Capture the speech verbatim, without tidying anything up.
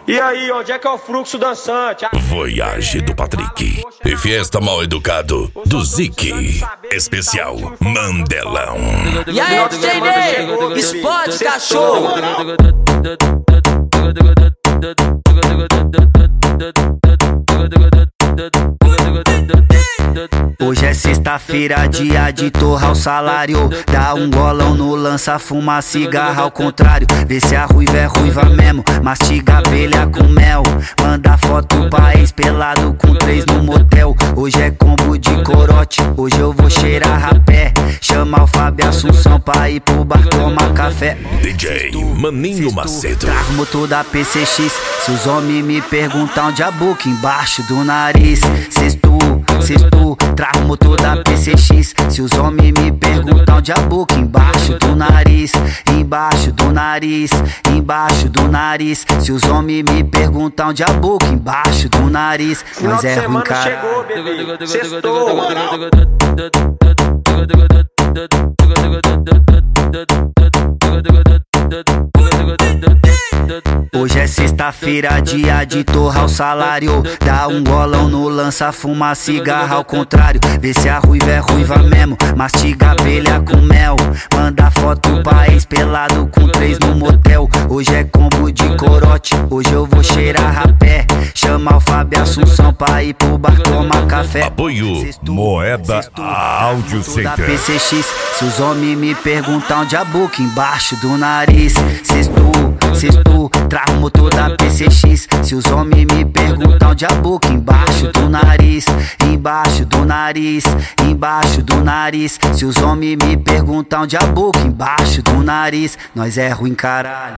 E aí, onde é que é o fluxo dançante? Voyage do Patrick e Fiesta Mal Educado do Zique. Especial Mandelão. E aí, D J Ney, explode cachorro. Hoje é sexta-feira, dia de torrar o salário. Dá um golão no lança, fuma cigarro ao contrário. Vê se a ruiva é ruiva mesmo, mastiga abelha com mel. Manda foto país pelado com três no motel. Hoje é combo de corote, hoje eu vou cheirar rapé. Chama o Fábio Assunção pra ir pro bar tomar café. D J Maninho Macedo. Trago motor da P C X. Se os homens me perguntam onde a boca, embaixo do nariz. Sexto, sexto, trago motor da P C X. Se os homens me perguntam onde a boca, embaixo do nariz. Embaixo do nariz, embaixo do nariz. Se os homens me perguntam onde a boca, embaixo do nariz. Nós é ruim, cara. Chegou, bebê. Sextou. Hoje é sexta-feira, dia de torrar o salário. Dá um golão no lança, fuma cigarro ao contrário. Vê se a ruiva é ruiva mesmo, mastiga abelha com mel. Manda foto país pelado com três no motel. Hoje é combo de corote, hoje eu vou cheirar rapé. Chama o Fábio Assunção pra ir pro bar tomar café. Apoio Sexto, Moeda sexto, Áudio da P Center. C X. Se os homens me perguntam onde a boca, embaixo do nariz. Sexto, sexto, trago o motor da P C X. Se os homens me perguntam onde a boca, embaixo do nariz. Embaixo do nariz, embaixo do nariz. Se os homens me perguntam onde a boca, embaixo do nariz. Nós é ruim, caralho.